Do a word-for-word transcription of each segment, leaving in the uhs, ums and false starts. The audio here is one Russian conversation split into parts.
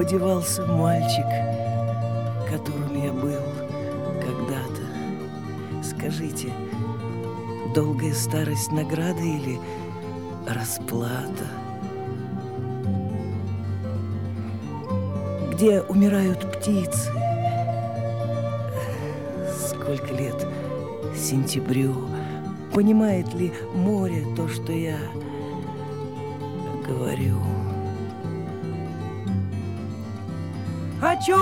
подевался мальчик, которым я был когда-то? Скажите, долгая старость награда или расплата? Где умирают птицы? Сколько лет сентябрю? Понимает ли море то, что я говорю? О чем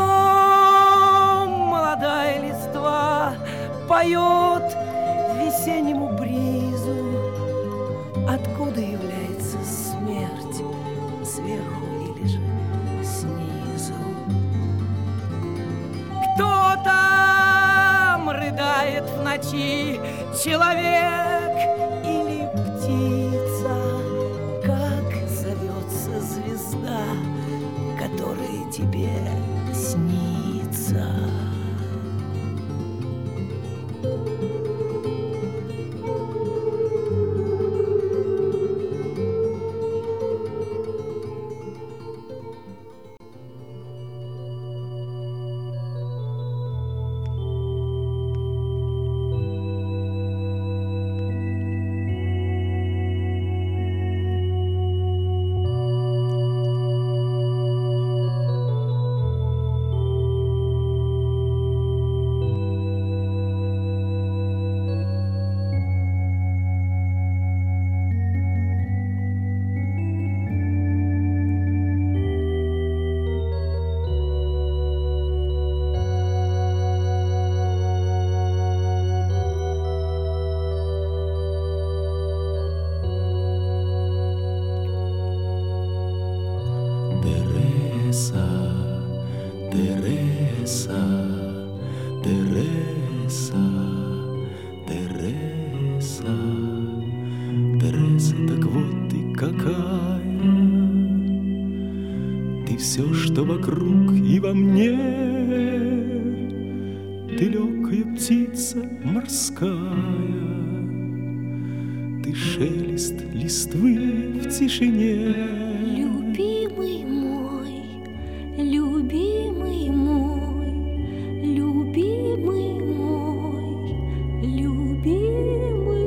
молодая листва поет весеннему бризу? Откуда является смерть, сверху или же снизу? Кто там рыдает в ночи, человек или птица? Как зовется звезда, которая тебе снится? Все, что вокруг и во мне, ты легкая птица морская, ты шелест листвы в тишине. Любимый мой, любимый мой, любимый мой, любимый.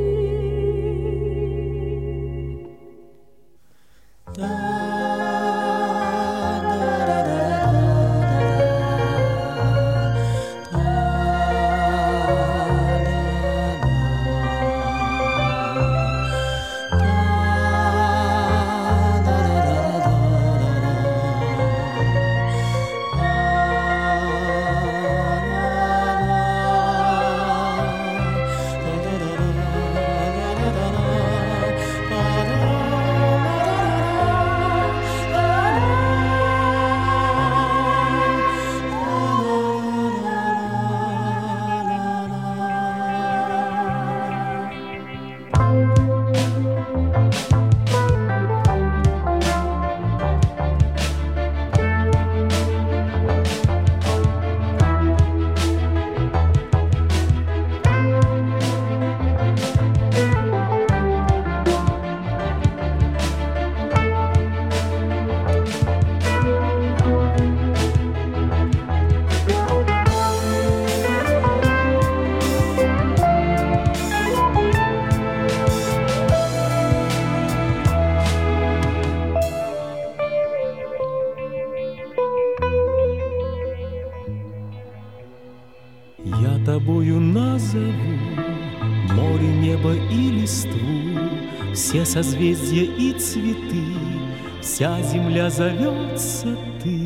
Я тобою назову море, небо и листву, все созвездия и цветы, вся земля зовется ты.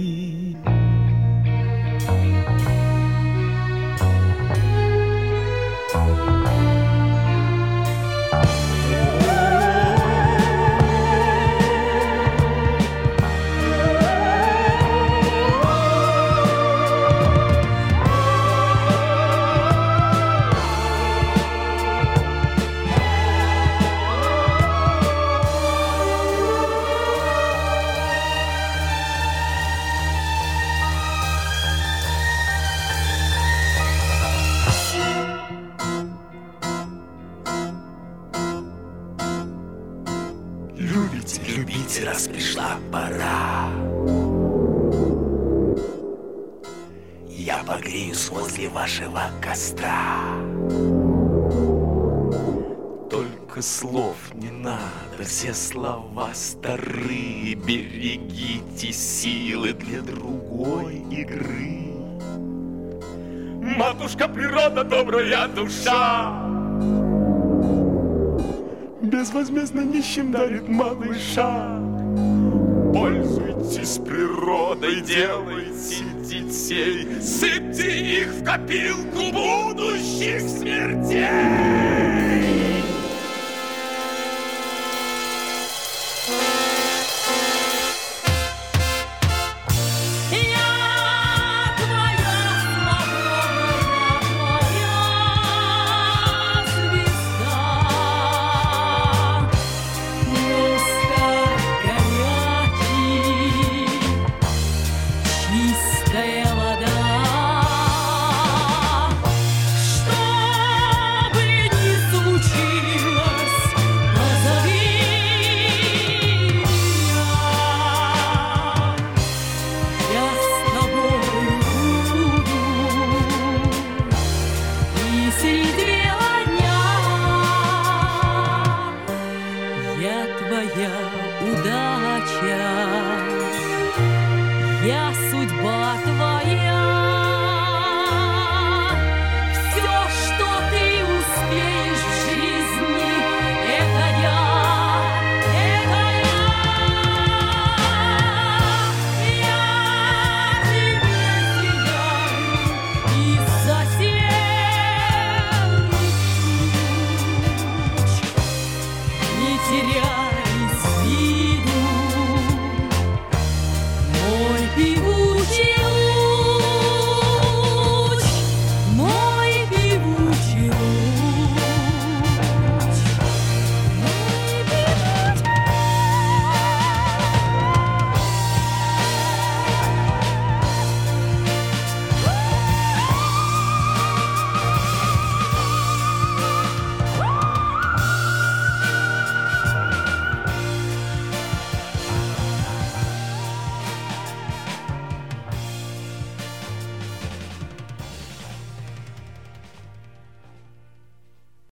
Любите, любите, раз пришла пора. погреюсь возле вашего костра. Только слов не надо, все слова старые. Берегите силы для другой игры. Матушка природа, добрая душа, безвозмездно нищим дарит малыша. Пользуйтесь природой, делайте детей, сыпьте их в копилку будущих смертей. Я судьба твоя.